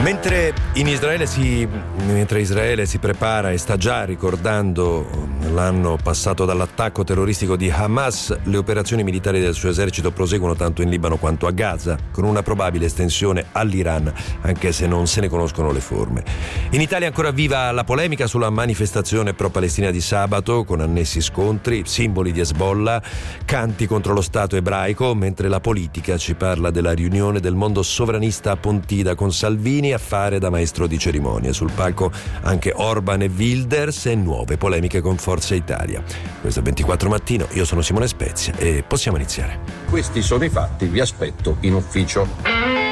Mentre Israele si prepara e sta già ricordando l'anno passato dall'attacco terroristico di Hamas, le operazioni militari del suo esercito proseguono tanto in Libano quanto a Gaza, con una probabile estensione all'Iran, anche se non se ne conoscono le forme. In Italia è ancora viva la polemica sulla manifestazione pro-palestina di sabato, con annessi scontri, simboli di Hezbollah, canti contro lo Stato ebraico, mentre la politica ci parla della riunione del mondo sovranista a Pontida con Salvini a fare da maestro di cerimonie. Sul palco anche Orban e Wilders e nuove polemiche con Forza Italia. Questo è 24 Mattino, io sono Simone Spezia e possiamo iniziare. Questi sono i fatti, vi aspetto in ufficio.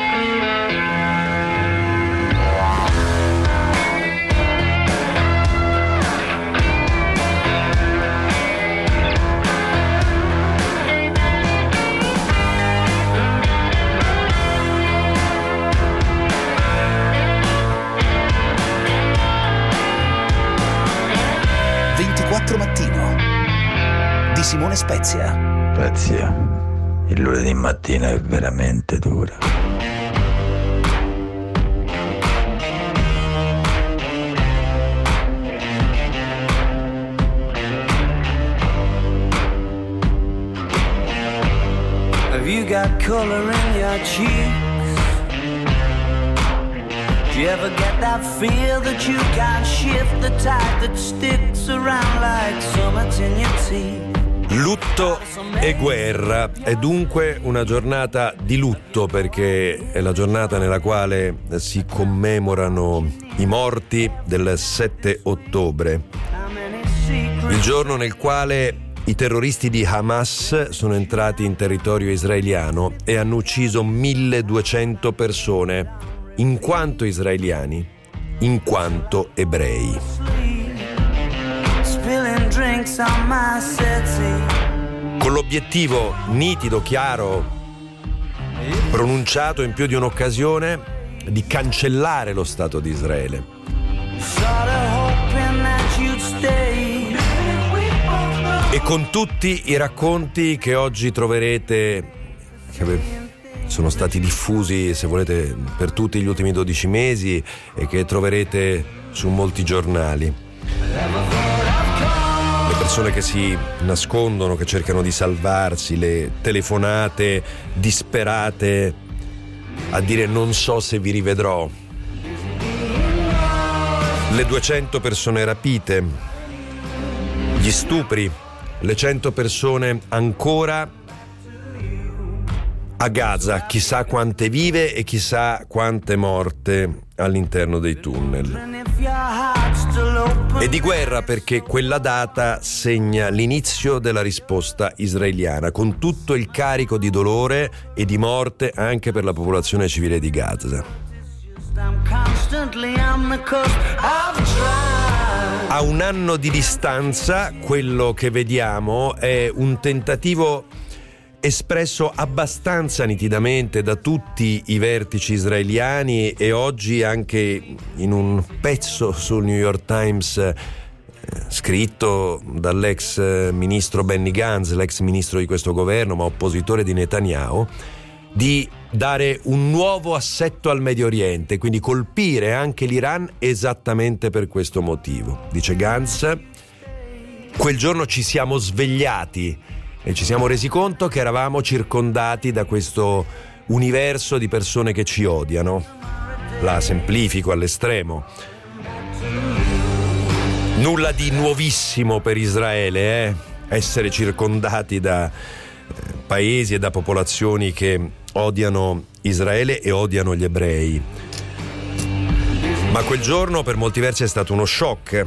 Mattino di Simone Spezia. Il lunedì mattina è veramente dura. Have you got color in your cheeks? Do you ever get that feel that you can't shift, the tide that sticks around like summits in your teeth? Lutto e guerra è dunque una giornata di lutto, perché è la giornata nella quale si commemorano i morti del 7 ottobre, il giorno nel quale i terroristi di Hamas sono entrati in territorio israeliano e hanno ucciso 1200 persone, in quanto israeliani, in quanto ebrei. Con l'obiettivo nitido, chiaro, pronunciato in più di un'occasione, di cancellare lo Stato di Israele. E con tutti i racconti che oggi troverete, che sono stati diffusi, se volete, per tutti gli ultimi 12 mesi e che troverete su molti giornali. Le persone che si nascondono, che cercano di salvarsi, le telefonate disperate a dire non so se vi rivedrò, le 200 persone rapite, gli stupri, le 100 persone ancora a Gaza, chissà quante vive e chissà quante morte all'interno dei tunnel. E di guerra perché quella data segna l'inizio della risposta israeliana, con tutto il carico di dolore e di morte anche per la popolazione civile di Gaza. A un anno di distanza, quello che vediamo è un tentativo espresso abbastanza nitidamente da tutti i vertici israeliani e oggi anche in un pezzo sul New York Times scritto dall'ex ministro Benny Gantz, l'ex ministro di questo governo ma oppositore di Netanyahu, di dare un nuovo assetto al Medio Oriente, quindi colpire anche l'Iran esattamente per questo motivo. Dice Gantz: quel giorno ci siamo svegliati e ci siamo resi conto che eravamo circondati da questo universo di persone che ci odiano. La semplifico all'estremo. Nulla di nuovissimo per Israele, essere circondati da paesi e da popolazioni che odiano Israele e odiano gli ebrei. Ma quel giorno per molti versi è stato uno shock.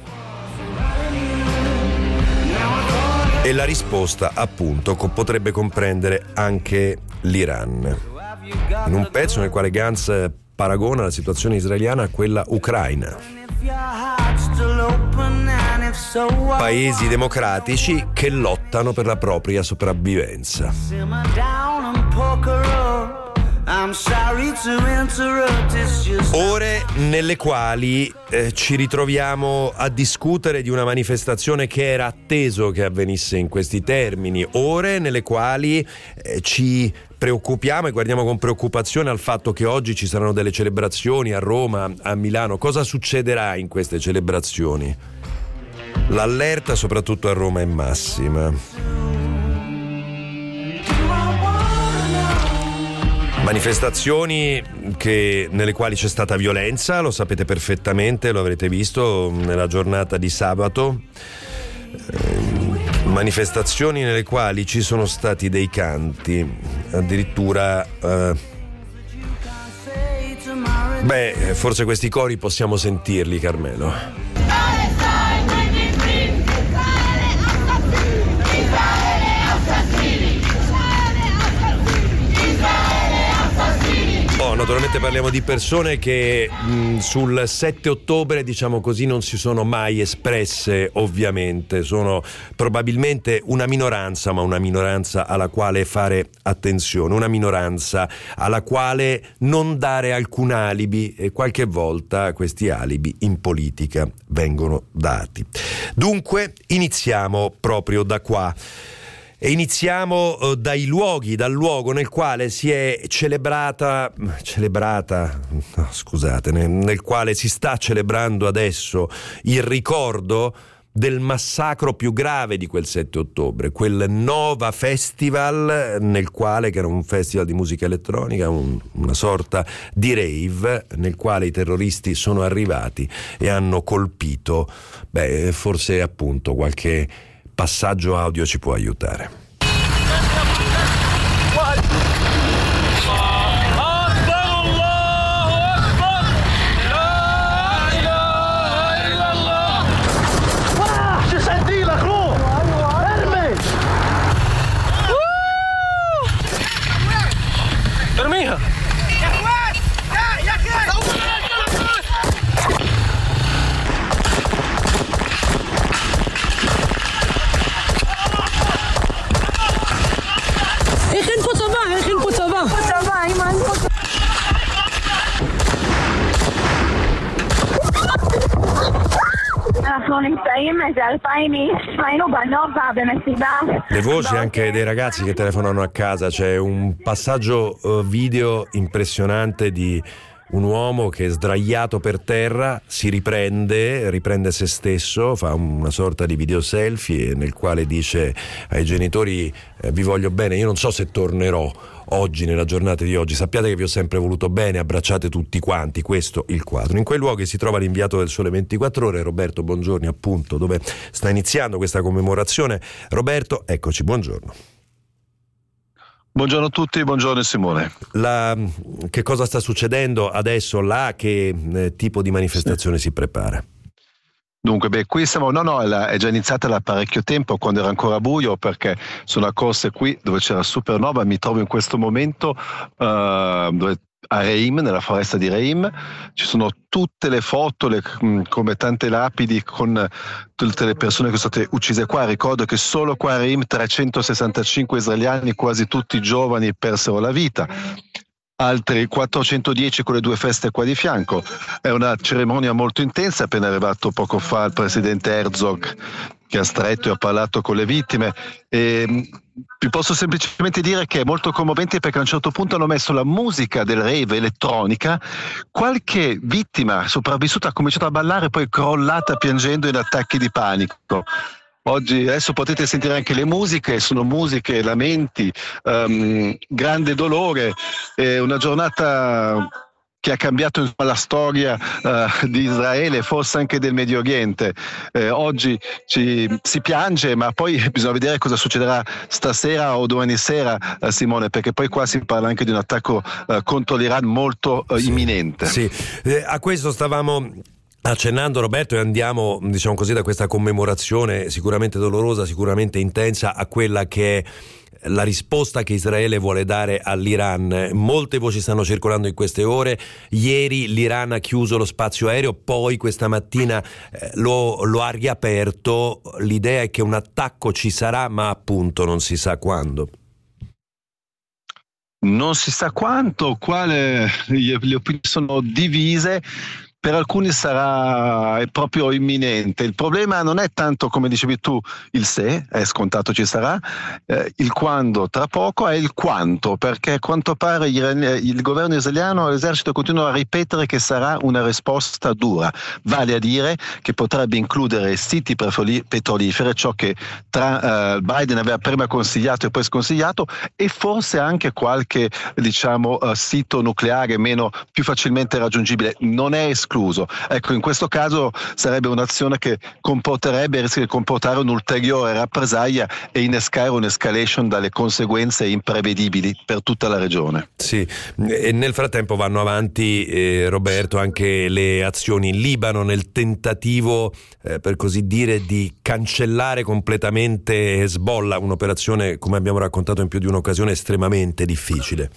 E la risposta, appunto, potrebbe comprendere anche l'Iran. In un pezzo nel quale Gantz paragona la situazione israeliana a quella ucraina. Paesi democratici che lottano per la propria sopravvivenza. Ore nelle quali ci ritroviamo a discutere di una manifestazione che era atteso che avvenisse in questi termini, ore nelle quali ci preoccupiamo e guardiamo con preoccupazione al fatto che oggi ci saranno delle celebrazioni a Roma, a Milano. Cosa succederà in queste celebrazioni? L'allerta soprattutto a Roma è massima. Manifestazioni nelle quali c'è stata violenza, lo sapete perfettamente, lo avrete visto nella giornata di sabato. Manifestazioni nelle quali ci sono stati dei canti, addirittura forse questi cori possiamo sentirli, Carmelo. Naturalmente parliamo di persone che sul 7 ottobre, diciamo così, non si sono mai espresse, ovviamente. Sono probabilmente una minoranza, ma una minoranza alla quale fare attenzione, una minoranza alla quale non dare alcun alibi, e qualche volta questi alibi in politica vengono dati. Dunque, iniziamo proprio da qua. E iniziamo dal luogo nel quale si è nel quale si sta celebrando adesso il ricordo del massacro più grave di quel 7 ottobre, quel Nova Festival, nel quale, che era un festival di musica elettronica, una sorta di rave, nel quale i terroristi sono arrivati e hanno colpito, forse appunto qualche passaggio audio ci può aiutare. Le voci anche dei ragazzi che telefonano a casa. C'è un passaggio video impressionante di un uomo che, sdraiato per terra, si riprende se stesso, fa una sorta di video selfie nel quale dice ai genitori: vi voglio bene, io non so se tornerò oggi, nella giornata di oggi, sappiate che vi ho sempre voluto bene, abbracciate tutti quanti. Questo il quadro. In quei luoghi si trova l'inviato del Sole 24 Ore, Roberto Bongiorni, appunto, dove sta iniziando questa commemorazione. Roberto, eccoci, buongiorno. Buongiorno a tutti, buongiorno Simone. Che cosa sta succedendo adesso là? Che tipo di manifestazione si prepara? Dunque, qui siamo, è già iniziata da parecchio tempo, quando era ancora buio, perché sono accorse qui dove c'era Supernova. Mi trovo in questo momento a Reim, nella foresta di Reim. Ci sono tutte le foto, come tante lapidi con tutte le persone che sono state uccise qua. Ricordo che solo qua a Reim 365 israeliani, quasi tutti giovani, persero la vita. Altri 410 con le due feste qua di fianco. È una cerimonia molto intensa. Appena arrivato poco fa il presidente Herzog, che ha stretto e ha parlato con le vittime, e vi posso semplicemente dire che è molto commovente, perché a un certo punto hanno messo la musica del rave elettronica. Qualche vittima sopravvissuta ha cominciato a ballare, poi crollata piangendo in attacchi di panico. Adesso potete sentire anche le musiche, sono musiche, lamenti, grande dolore, una giornata che ha cambiato la storia di Israele, forse anche del Medio Oriente. Oggi si piange, ma poi bisogna vedere cosa succederà stasera o domani sera, Simone, perché poi qua si parla anche di un attacco contro l'Iran molto imminente. Sì, a questo stavamo accennando, Roberto, e andiamo, diciamo così, da questa commemorazione sicuramente dolorosa, sicuramente intensa, a quella che è la risposta che Israele vuole dare all'Iran. Molte voci stanno circolando in queste ore. Ieri l'Iran ha chiuso lo spazio aereo, poi questa mattina lo ha riaperto. L'idea è che un attacco ci sarà, ma appunto non si sa quando. Non si sa quanto, le opinioni sono divise. per alcuni sarà proprio imminente. Il problema non è tanto, come dicevi tu, il se, è scontato ci sarà, il quando tra poco, è il quanto, perché a quanto pare il governo israeliano e l'esercito continuano a ripetere che sarà una risposta dura, vale a dire che potrebbe includere siti petroliferi, ciò che Biden aveva prima consigliato e poi sconsigliato, e forse anche qualche sito nucleare più facilmente raggiungibile, non è escluso. Ecco, in questo caso sarebbe un'azione che rischia di comportare un'ulteriore rappresaglia e innescare un'escalation dalle conseguenze imprevedibili per tutta la regione. Sì, e nel frattempo vanno avanti, Roberto, anche le azioni in Libano nel tentativo, per così dire, di cancellare completamente Hezbollah, un'operazione, come abbiamo raccontato in più di un'occasione, estremamente difficile.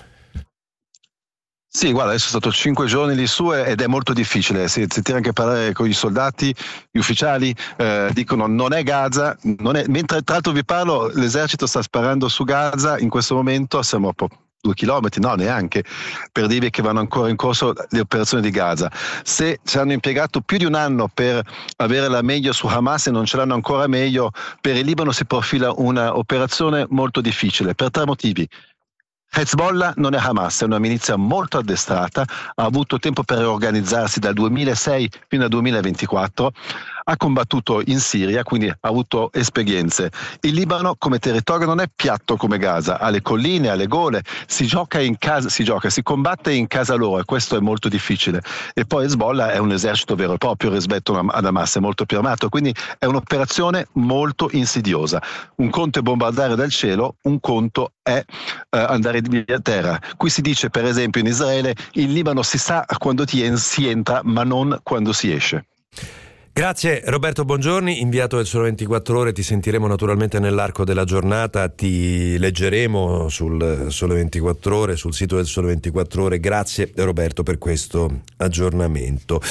Sì, guarda, adesso sono stato 5 giorni lì su ed è molto difficile. Sentire anche parlare con i soldati, gli ufficiali dicono non è Gaza, mentre tra l'altro vi parlo, l'esercito sta sparando su Gaza in questo momento, siamo a 2 chilometri, no neanche, per dirvi che vanno ancora in corso le operazioni di Gaza. Se ci hanno impiegato più di un anno per avere la meglio su Hamas e non ce l'hanno ancora meglio, per il Libano si profila una operazione molto difficile per 3 motivi. Hezbollah non è Hamas, è una milizia molto addestrata, ha avuto tempo per riorganizzarsi dal 2006 fino al 2024, ha combattuto in Siria, quindi ha avuto esperienze. Il Libano come territorio non è piatto come Gaza, ha le colline, ha le gole, si combatte in casa loro e questo è molto difficile. E poi Hezbollah è un esercito vero e proprio rispetto ad Hamas, è molto più armato, quindi è un'operazione molto insidiosa. Un conto è bombardare dal cielo, un conto è andare a terra. Qui si dice, per esempio, in Israele, in Libano si sa quando si entra, ma non quando si esce. Grazie Roberto Bongiorni, inviato del Sole 24 Ore. Ti sentiremo naturalmente nell'arco della giornata, ti leggeremo sul Sole 24 Ore, sul sito del Sole 24 Ore. Grazie Roberto per questo aggiornamento.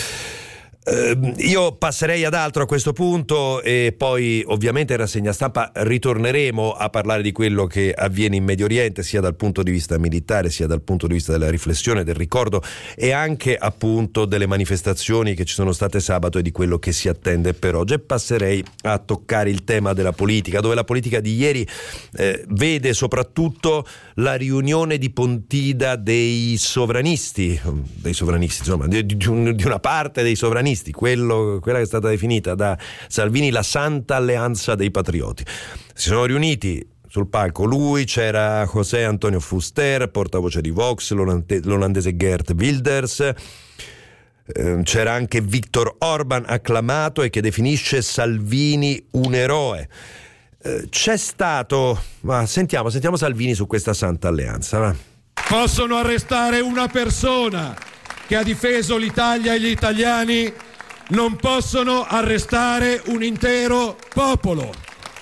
Io passerei ad altro a questo punto e poi ovviamente in rassegna stampa ritorneremo a parlare di quello che avviene in Medio Oriente, sia dal punto di vista militare sia dal punto di vista della riflessione, del ricordo e anche appunto delle manifestazioni che ci sono state sabato e di quello che si attende per oggi. E passerei a toccare il tema della politica, dove la politica di ieri vede soprattutto la riunione di Pontida dei sovranisti insomma di una parte dei sovranisti, quella che è stata definita da Salvini la Santa Alleanza dei Patrioti. Si sono riuniti sul palco lui, c'era José Antonio Fuster, portavoce di Vox, l'olandese Geert Wilders, c'era anche Viktor Orban, acclamato e che definisce Salvini un eroe. C'è stato, ma sentiamo Salvini su questa Santa Alleanza. Va. Possono arrestare una persona che ha difeso l'Italia e gli italiani, non possono arrestare un intero popolo.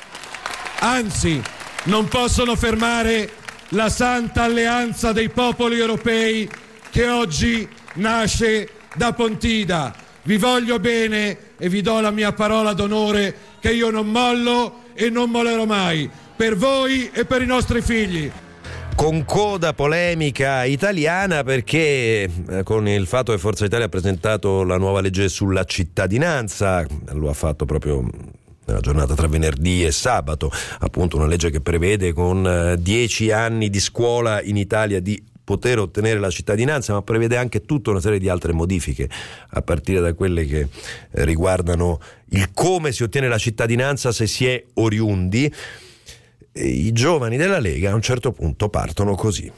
Anzi, non possono fermare la Santa Alleanza dei popoli europei che oggi nasce da Pontida. Vi voglio bene e vi do la mia parola d'onore che io non mollo e non mollerò mai, per voi e per i nostri figli. Con coda polemica italiana perché con il fatto che Forza Italia ha presentato la nuova legge sulla cittadinanza, lo ha fatto proprio nella giornata tra venerdì e sabato, appunto una legge che prevede con 10 anni di scuola in Italia di poter ottenere la cittadinanza, ma prevede anche tutta una serie di altre modifiche, a partire da quelle che riguardano il come si ottiene la cittadinanza se si è oriundi. I giovani della Lega a un certo punto partono così.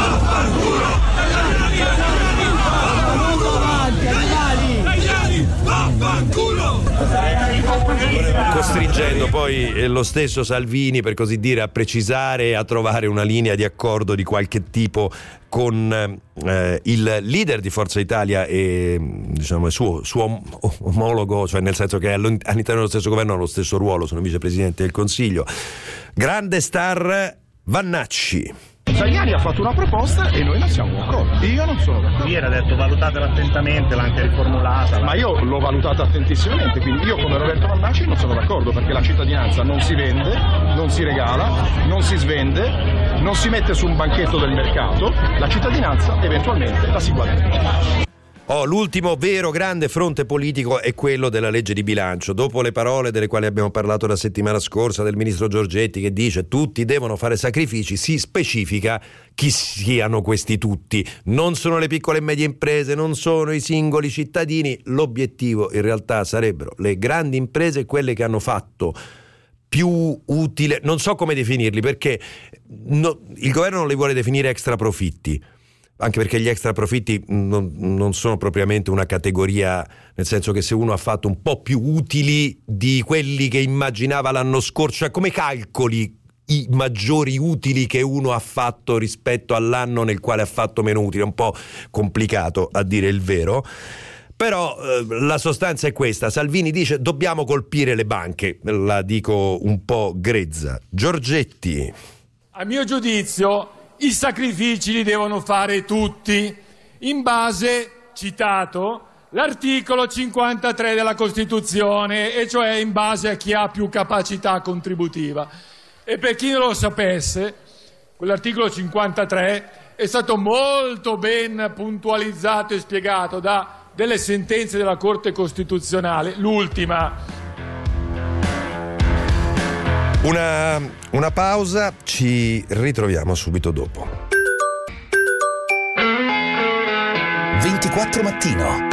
Costringendo poi lo stesso Salvini, per così dire, a precisare e a trovare una linea di accordo di qualche tipo con il leader di Forza Italia e diciamo il suo omologo, cioè nel senso che all'interno dello stesso governo hanno lo stesso ruolo, sono vicepresidente del Consiglio. Grande star Vannacci. Tajani ha fatto una proposta e noi non siamo d'accordo. Io non sono d'accordo. Ieri ha detto valutatela attentamente, l'ha anche riformulata. Ma io l'ho valutata attentissimamente, quindi io come Roberto Vannacci non sono d'accordo, perché la cittadinanza non si vende, non si regala, non si svende, non si mette su un banchetto del mercato, la cittadinanza eventualmente la si guadagna. L'ultimo vero grande fronte politico è quello della legge di bilancio. Dopo le parole delle quali abbiamo parlato la settimana scorsa del ministro Giorgetti, che dice tutti devono fare sacrifici, si specifica chi siano questi tutti. Non sono le piccole e medie imprese, non sono i singoli cittadini. L'obiettivo in realtà sarebbero le grandi imprese, quelle che hanno fatto più utile, non so come definirli, perché il governo non li vuole definire extra profitti, anche perché gli extra profitti non sono propriamente una categoria, nel senso che se uno ha fatto un po' più utili di quelli che immaginava l'anno scorso, cioè come calcoli i maggiori utili che uno ha fatto rispetto all'anno nel quale ha fatto meno utili? È un po' complicato, a dire il vero. Però la sostanza è questa: Salvini dice dobbiamo colpire le banche, la dico un po' grezza. Giorgetti. A mio giudizio i sacrifici li devono fare tutti, in base, citato, l'articolo 53 della Costituzione, e cioè in base a chi ha più capacità contributiva. E per chi non lo sapesse, quell'articolo 53 è stato molto ben puntualizzato e spiegato da delle sentenze della Corte Costituzionale, l'ultima. Una pausa, ci ritroviamo subito dopo. 24 Mattino.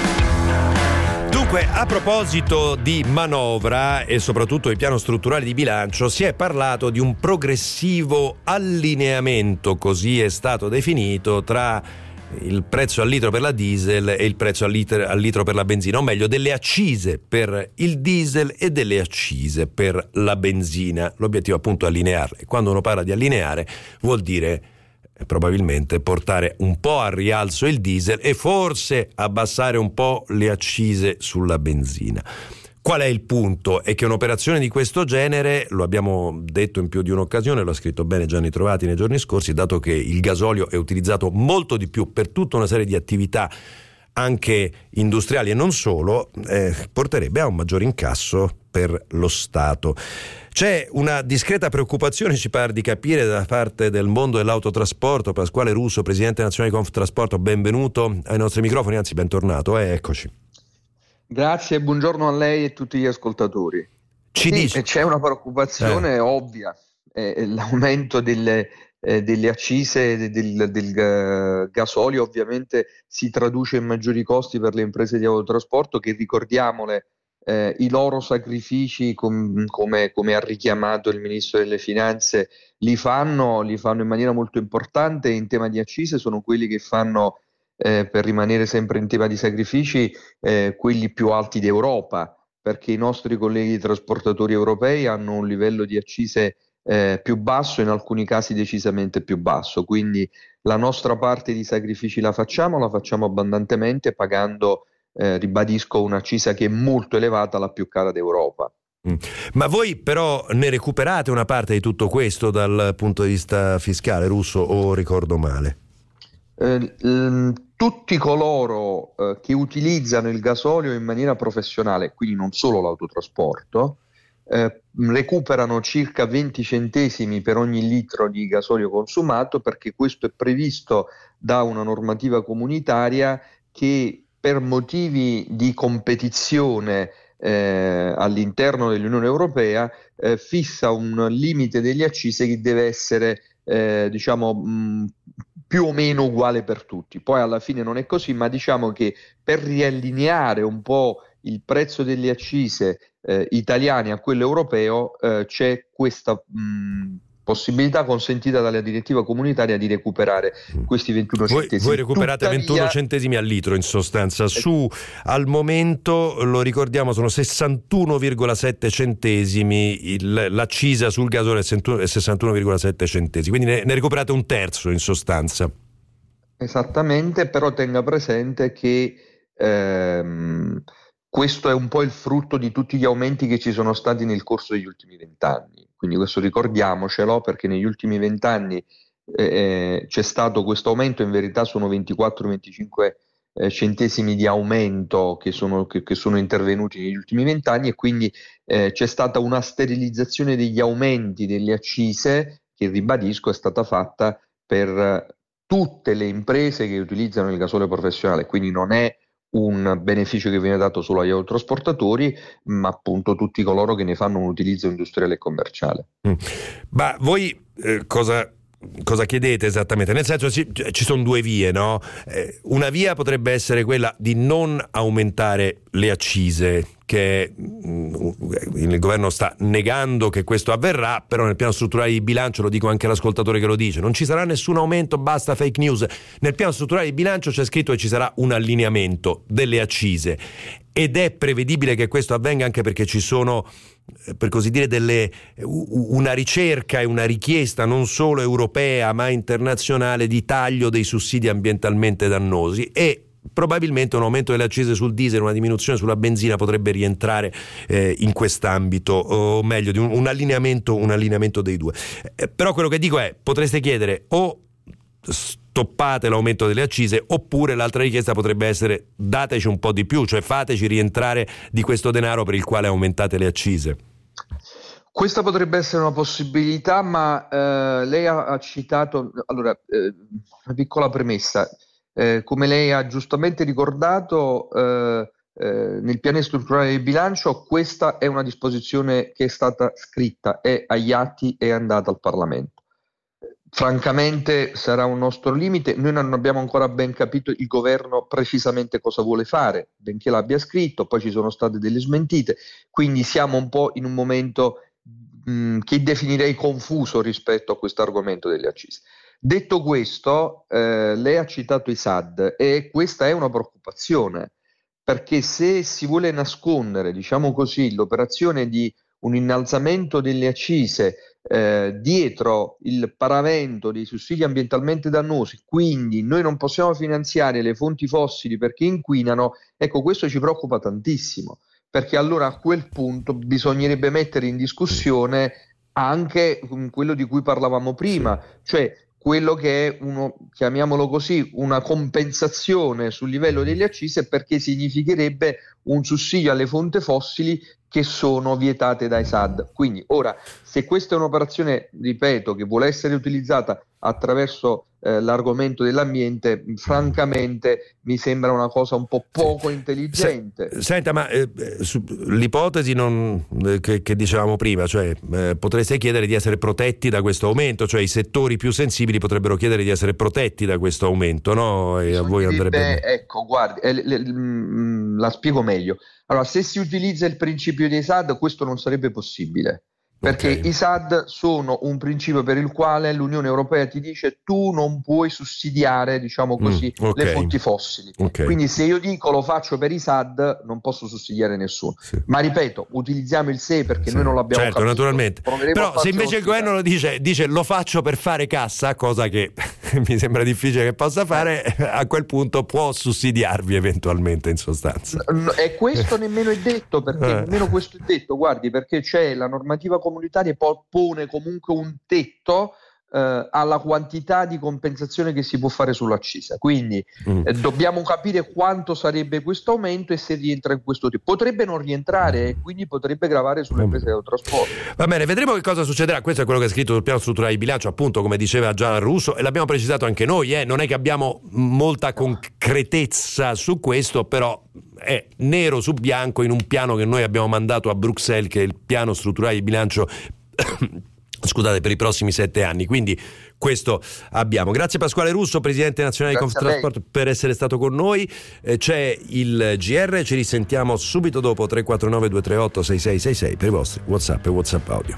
Dunque, a proposito di manovra e soprattutto di piano strutturale di bilancio, si è parlato di un progressivo allineamento, così è stato definito, tra il prezzo al litro per la diesel e il prezzo al litro per la benzina, o meglio delle accise per il diesel e delle accise per la benzina. L'obiettivo appunto è allinearle. Quando uno parla di allineare vuol dire probabilmente portare un po' a rialzo il diesel e forse abbassare un po' le accise sulla benzina. Qual è il punto? È che un'operazione di questo genere, lo abbiamo detto in più di un'occasione, lo ha scritto bene Gianni Trovati nei giorni scorsi, dato che il gasolio è utilizzato molto di più per tutta una serie di attività anche industriali e non solo, porterebbe a un maggior incasso per lo Stato. C'è una discreta preoccupazione, ci pare di capire, da parte del mondo dell'autotrasporto. Pasquale Russo, presidente nazionale di Conftrasporto, benvenuto ai nostri microfoni, anzi bentornato, eccoci. Grazie, buongiorno a lei e a tutti gli ascoltatori. C'è una preoccupazione ovvia, l'aumento delle accise del gasolio ovviamente si traduce in maggiori costi per le imprese di autotrasporto che, ricordiamole, i loro sacrifici, come ha richiamato il Ministro delle Finanze, li fanno in maniera molto importante in tema di accise, sono quelli che fanno, per rimanere sempre in tema di sacrifici, quelli più alti d'Europa, perché i nostri colleghi trasportatori europei hanno un livello di accise più basso, in alcuni casi decisamente più basso, quindi la nostra parte di sacrifici la facciamo abbondantemente, pagando, ribadisco, un'accisa che è molto elevata, la più cara d'Europa. Ma voi però ne recuperate una parte di tutto questo dal punto di vista fiscale, Russo, o ricordo male? Tutti coloro che utilizzano il gasolio in maniera professionale, quindi non solo l'autotrasporto, recuperano circa 20 centesimi per ogni litro di gasolio consumato, perché questo è previsto da una normativa comunitaria che, per motivi di competizione all'interno dell'Unione Europea, fissa un limite degli accise che deve essere più o meno uguale per tutti. Poi alla fine non è così, ma diciamo che per riallineare un po' il prezzo delle accise italiane a quello europeo c'è questa possibilità consentita dalla direttiva comunitaria di recuperare questi 21 centesimi. Voi recuperate 21 centesimi al litro in sostanza, al momento, lo ricordiamo, sono 61,7 centesimi, l'accisa sul gasolio è 61,7 centesimi, quindi ne recuperate un terzo in sostanza. Esattamente, però tenga presente che questo è un po' il frutto di tutti gli aumenti che ci sono stati nel corso degli ultimi 20 anni. Quindi questo ricordiamocelo, perché negli ultimi 20 anni c'è stato questo aumento. In verità sono 24-25 centesimi di aumento che sono intervenuti negli ultimi 20 anni, e quindi c'è stata una sterilizzazione degli aumenti delle accise che, ribadisco, è stata fatta per tutte le imprese che utilizzano il gasolio professionale, quindi non è un beneficio che viene dato solo agli autotrasportatori, ma appunto tutti coloro che ne fanno un utilizzo industriale e commerciale. Ma voi cosa chiedete esattamente? Nel senso, ci sono due vie, no? Una via potrebbe essere quella di non aumentare le accise, che il governo sta negando che questo avverrà, però nel piano strutturale di bilancio, lo dico anche all'ascoltatore che lo dice, non ci sarà nessun aumento, basta fake news. Nel piano strutturale di bilancio c'è scritto che ci sarà un allineamento delle accise, ed è prevedibile che questo avvenga anche perché ci sono, per così dire, una ricerca e una richiesta non solo europea ma internazionale di taglio dei sussidi ambientalmente dannosi, e probabilmente un aumento delle accise sul diesel, una diminuzione sulla benzina potrebbe rientrare in quest'ambito, o meglio di un allineamento dei due. Però quello che dico è, potreste chiedere o stoppate l'aumento delle accise, oppure l'altra richiesta potrebbe essere dateci un po' di più, cioè fateci rientrare di questo denaro per il quale aumentate le accise. Questa potrebbe essere una possibilità, ma lei ha citato, allora, una piccola premessa. Come lei ha giustamente ricordato, nel piano strutturale di bilancio questa è una disposizione che è stata scritta, è agli atti, è andata al Parlamento. Francamente sarà un nostro limite, noi non abbiamo ancora ben capito il governo precisamente cosa vuole fare, benché l'abbia scritto, poi ci sono state delle smentite, quindi siamo un po' in un momento che definirei confuso rispetto a questo argomento delle accise. Detto questo, lei ha citato i SAD e questa è una preoccupazione, perché se si vuole nascondere, diciamo così, l'operazione di un innalzamento delle accise dietro il paravento dei sussidi ambientalmente dannosi, quindi noi non possiamo finanziare le fonti fossili perché inquinano, ecco, questo ci preoccupa tantissimo, perché allora a quel punto bisognerebbe mettere in discussione anche quello di cui parlavamo prima, cioè quello che è chiamiamolo così, una compensazione sul livello delle accise, perché significherebbe un sussidio alle fonti fossili che sono vietate dai SAD. Quindi ora, se questa è un'operazione, ripeto, che vuole essere utilizzata attraverso l'argomento dell'ambiente, francamente mi sembra una cosa un po' poco intelligente. Senta, ma l'ipotesi che dicevamo prima, cioè potreste chiedere di essere protetti da questo aumento, cioè i settori più sensibili potrebbero chiedere di essere protetti da questo aumento, no? E a voi andrebbe... Ecco, guardi, la spiego meglio. Allora, se si utilizza il principio dei SAD, questo non sarebbe possibile. Perché i SAD sono un principio per il quale l'Unione Europea ti dice tu non puoi sussidiare, diciamo così, le fonti fossili. Quindi se io dico lo faccio per i SAD non posso sussidiare nessuno. Ma ripeto, utilizziamo il SE perché noi non l'abbiamo capito. Naturalmente. Però se invece il governo lo dice lo faccio per fare cassa, cosa che mi sembra difficile che possa fare, a quel punto può sussidiarvi eventualmente, in sostanza. E questo nemmeno è detto, perché nemmeno questo è detto, guardi, perché c'è la normativa comunitaria pone comunque un tetto alla quantità di compensazione che si può fare sull'accisa, quindi dobbiamo capire quanto sarebbe questo aumento e se rientra in questo tipo. Potrebbe non rientrare e quindi potrebbe gravare sulle imprese del trasporto. Va bene, vedremo che cosa succederà. Questo è quello che è scritto sul piano strutturale di bilancio, appunto, come diceva già Russo, e l'abbiamo precisato anche noi, non è che abbiamo molta concretezza su questo, però è nero su bianco in un piano che noi abbiamo mandato a Bruxelles, che è il piano strutturale di bilancio scusate, per i prossimi 7 anni. Quindi questo abbiamo. Grazie Pasquale Russo, presidente nazionale di Conftrasport, per essere stato con noi. C'è il GR, ci risentiamo subito dopo. 349 238 6666 per i vostri WhatsApp e WhatsApp audio.